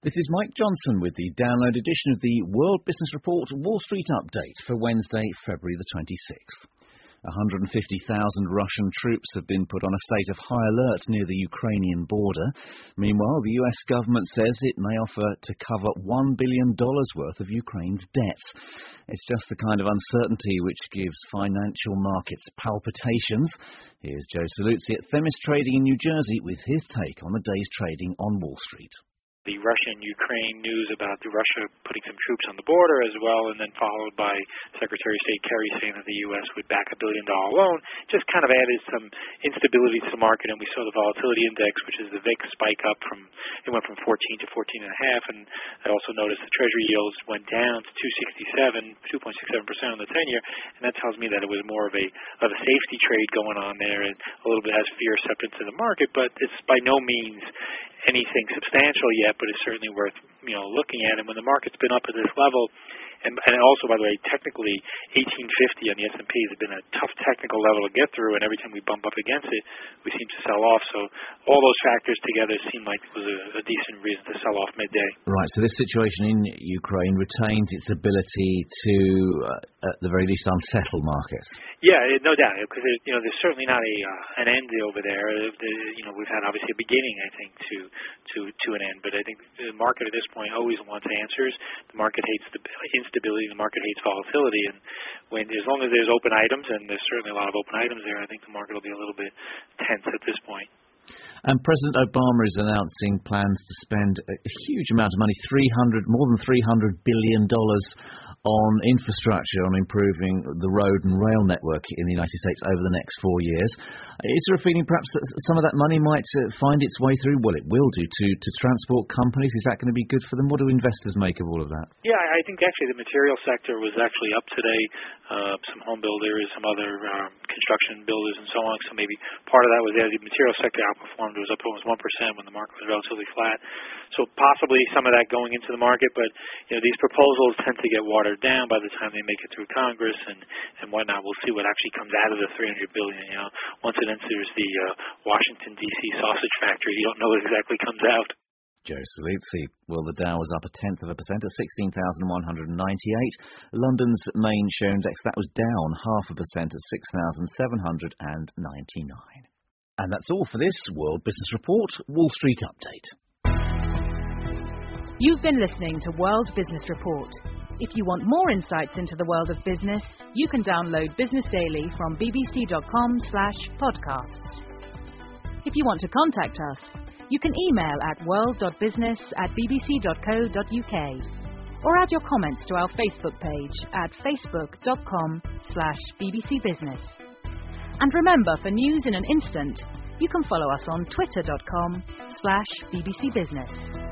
This is Mike Johnson with the download edition of the World Business Report Wall Street Update for Wednesday, February the 26th. 150,000 Russian troops have been put on a state of high alert near the Ukrainian border. Meanwhile, the US government says it may offer to cover $1 billion worth of Ukraine's debts. It's just the kind of uncertainty which gives financial markets palpitations. Here's Joe Saluzzi at Themis Trading in New Jersey with his take on the day's trading on Wall Street. The Russia-Ukraine news about Russia putting some troops on the border as well, and then followed by Secretary of State Kerry saying that the U.S. would back a $1 billion loan, just kind of added some instability to the market. And we saw the volatility index, which is the VIX, spike up it went from 14 to 14.5. And I also noticed the Treasury yields went down to 2.67% on the 10-year, and that tells me that it was more of a safety trade going on there, and a little bit has fear sept into the market, but it's by no means anything substantial yet, but it's certainly worth looking at. And when the market's been up at this level, and also, by the way, technically 1850 on the S&P has been a tough technical level to get through, and every time we bump up against it, we seem to sell off. So all those factors together seem like it was a decent reason to sell off midday. Right, so this situation in Ukraine retains its ability to, at the very least, unsettle markets. Yeah, no doubt, because there's certainly not an end over there. We've had obviously a beginning, I think, to an end, but I think the market at this point always wants answers. The market hates the instability. The market hates volatility, and as long as there's open items, and there's certainly a lot of open items there, I think the market will be a little bit tense at this point. And President Obama is announcing plans to spend a huge amount of money, more than $300 billion on infrastructure, on improving the road and rail network in the United States over the next 4 years. Is there a feeling perhaps that some of that money might find its way through? Well, it will do to transport companies. Is that going to be good for them? What do investors make of all of that? Yeah, I think actually the material sector was actually up today. Some home builders, some other construction builders and so on. So maybe part of that was there. The material sector outperformed. It was up almost 1% when the market was relatively flat. So possibly some of that going into the market, but these proposals tend to get watered down by the time they make it through Congress and whatnot. We'll see what actually comes out of the $300 billion. Once it enters the Washington D.C. sausage factory, you don't know what exactly comes out. Joe Saluzzi. Well, the Dow was up 0.1% at 16,198. London's main share index, that was down 0.5% at 6,799. And that's all for this World Business Report Wall Street Update. You've been listening to World Business Report. If you want more insights into the world of business, you can download Business Daily from bbc.com/podcasts. If you want to contact us, you can email at world.business@bbc.co.uk or add your comments to our Facebook page at facebook.com/bbcbusiness. And remember, for news in an instant, you can follow us on twitter.com/bbcbusiness.